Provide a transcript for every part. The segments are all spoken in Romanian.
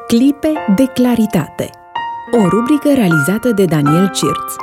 Clipe de claritate. O rubrică realizată de Daniel Cirț.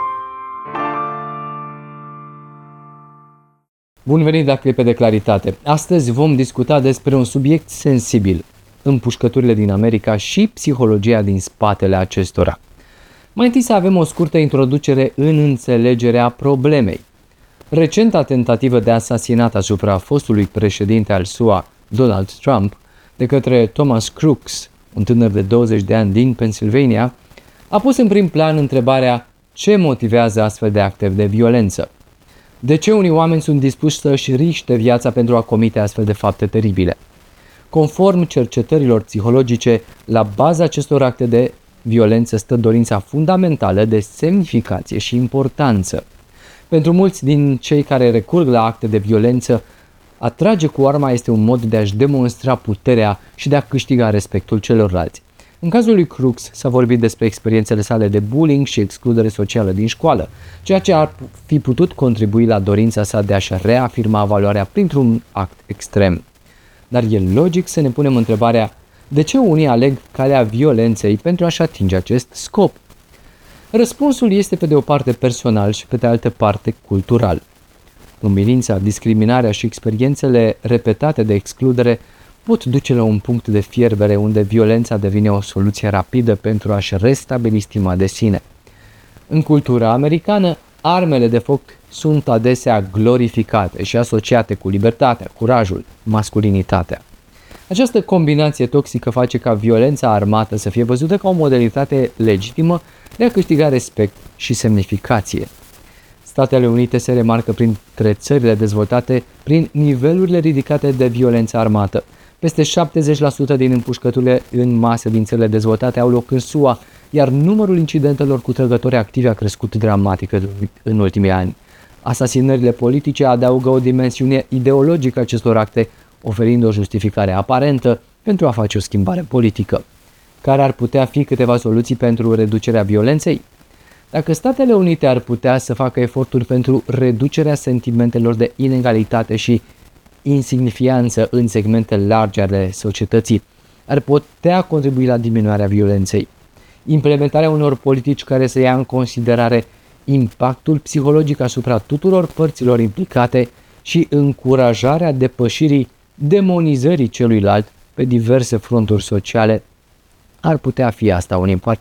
Bun venit la Clipe de claritate. Astăzi vom discuta despre un subiect sensibil, împușcăturile din America și psihologia din spatele acestora. Mai întâi să avem o scurtă introducere în înțelegerea problemei. Recenta tentativă de asasinat asupra fostului președinte al SUA, Donald Trump, de către Thomas Crooks, un tânăr de 20 de ani din Pennsylvania, a pus în prim plan întrebarea ce motivează astfel de acte de violență. De ce unii oameni sunt dispuși să-și riște viața pentru a comite astfel de fapte teribile? Conform cercetărilor psihologice, la baza acestor acte de violență stă dorința fundamentală de semnificație și importanță. Pentru mulți din cei care recurg la acte de violență, a trage cu arma este un mod de a-și demonstra puterea și de a câștiga respectul celorlalți. În cazul lui Crooks s-a vorbit despre experiențele sale de bullying și excludere socială din școală, ceea ce ar fi putut contribui la dorința sa de a-și reafirma valoarea printr-un act extrem. Dar e logic să ne punem întrebarea de ce unii aleg calea violenței pentru a-și atinge acest scop? Răspunsul este pe de o parte personal și pe de altă parte cultural. Umilința, discriminarea și experiențele repetate de excludere pot duce la un punct de fierbere unde violența devine o soluție rapidă pentru a-și restabili stima de sine. În cultura americană, armele de foc sunt adesea glorificate și asociate cu libertatea, curajul, masculinitatea. Această combinație toxică face ca violența armată să fie văzută ca o modalitate legitimă de a câștiga respect și semnificație. Statele Unite se remarcă printre țările dezvoltate prin nivelurile ridicate de violență armată. Peste 70% din împușcăturile în masă din țările dezvoltate au loc în SUA, iar numărul incidentelor cu trăgători activi a crescut dramatic în ultimii ani. Asasinările politice adaugă o dimensiune ideologică acestor acte, oferind o justificare aparentă pentru a face o schimbare politică. Care ar putea fi câteva soluții pentru reducerea violenței? Dacă Statele Unite ar putea să facă eforturi pentru reducerea sentimentelor de inegalitate și insignifianță în segmente largi ale societății, ar putea contribui la diminuarea violenței. Implementarea unor politici care să ia în considerare impactul psihologic asupra tuturor părților implicate și încurajarea depășirii demonizării celuilalt pe diverse fronturi sociale ar putea fi asta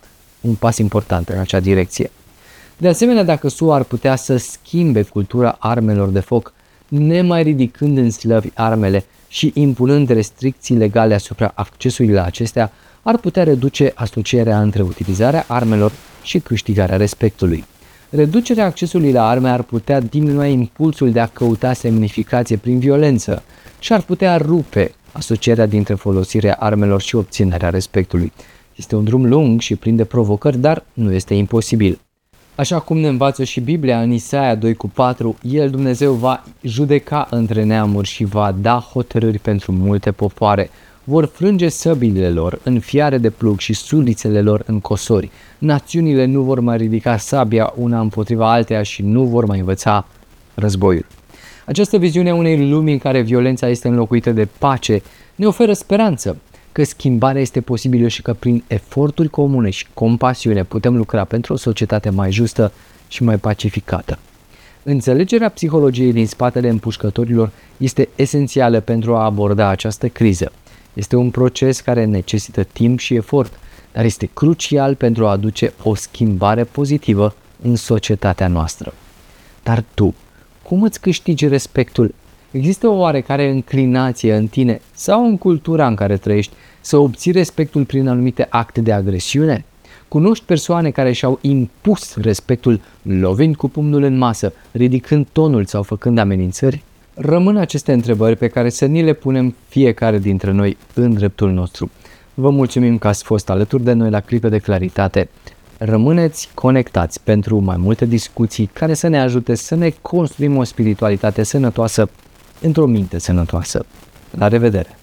un pas important în acea direcție. De asemenea, dacă SUA ar putea să schimbe cultura armelor de foc, nemai ridicând în slăvi armele și impunând restricții legale asupra accesului la acestea, ar putea reduce asocierea între utilizarea armelor și câștigarea respectului. Reducerea accesului la arme ar putea diminua impulsul de a căuta semnificație prin violență și ar putea rupe asocierea dintre folosirea armelor și obținerea respectului. Este un drum lung și plin de provocări, dar nu este imposibil. Așa cum ne învață și Biblia în Isaia 2:4, El, Dumnezeu, va judeca între neamuri și va da hotărâri pentru multe popoare. Vor frânge săbile lor în fiare de plug și sulițele lor în cosori. Națiunile nu vor mai ridica sabia una împotriva alteia și nu vor mai învăța războiul. Această viziune a unei lumi în care violența este înlocuită de pace ne oferă speranță că schimbarea este posibilă și că prin eforturi comune și compasiune putem lucra pentru o societate mai justă și mai pacificată. Înțelegerea psihologiei din spatele împușcătorilor este esențială pentru a aborda această criză. Este un proces care necesită timp și efort, dar este crucial pentru a aduce o schimbare pozitivă în societatea noastră. Dar tu, cum îți câștigi respectul? Există o oarecare înclinație în tine sau în cultura în care trăiești să obții respectul prin anumite acte de agresiune? Cunoști persoane care și-au impus respectul lovind cu pumnul în masă, ridicând tonul sau făcând amenințări? Rămân aceste întrebări pe care să ni le punem fiecare dintre noi în dreptul nostru. Vă mulțumim că ați fost alături de noi la Clipe de Claritate. Rămâneți conectați pentru mai multe discuții care să ne ajute să ne construim o spiritualitate sănătoasă într-o minte sănătoasă. La revedere!